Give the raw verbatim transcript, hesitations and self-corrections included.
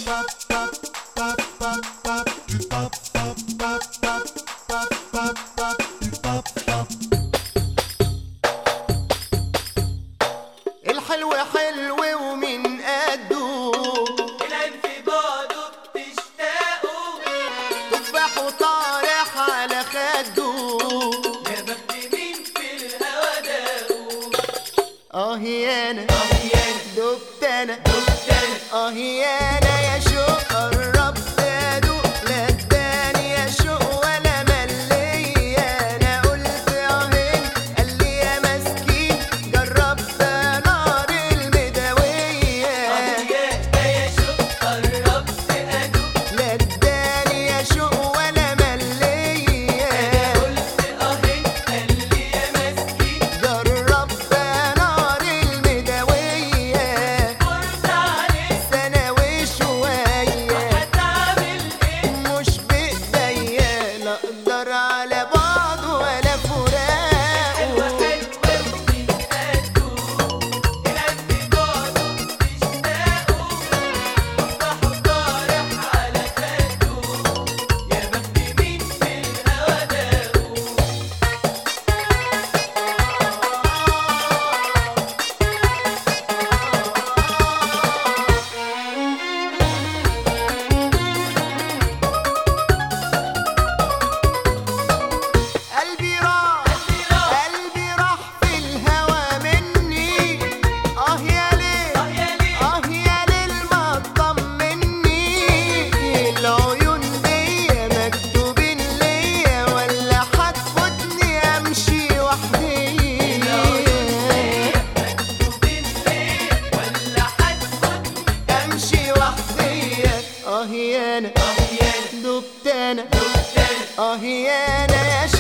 الحلو حلو ومن قده العين في بعضه بتشتاقه تفاح وطارح على خده يا بخت مين في الهوا داقه اه يانا اه يانا دبت انا دبت انا اه يانا يا شوق قربت ادوق لا اداني يا شوق ولا ملي انا قلت اهين قال لي يا مسكين جربت نار المداويه اه يانا يا شوق قربت ادوق لا اداني يا شوق ولا ملي انا قلت اهين قال لي يا مسكين جربت نار المداويه قلت عليك سنه وشويه هتعمل ايه مش بايديا لا اقدر على بعض ولا حلوة فراق حلوة ومن قده العين في بعضه بتشتاقه تفاح وطارح على خده يا بخت مين في الهوا داقه قلبي راح قلبي راح في الهوى مني اه يا ليل اه يا ليل اه يا ليل ما تطمني العيون دي مكتوبين ليا ولا هتفوتني امشي وحدي مكتوبين ليه ولا هتفوتني امشي وحدي اه يانا اه يانا دبت انا دبت انا اه يانا يا